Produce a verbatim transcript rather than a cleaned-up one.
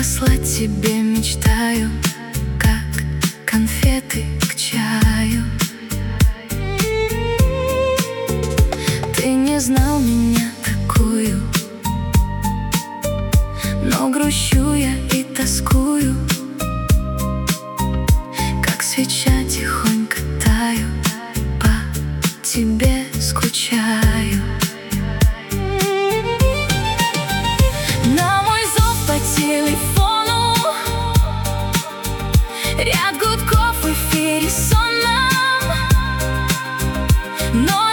послать тебе мечтаю, как конфеты к чаю. Ты не знал меня такую, но грущу я и тоскую, как свеча тихонько таю, по тебе скучаю. На мой зов по телефону ряд гудков в эфире сонном, но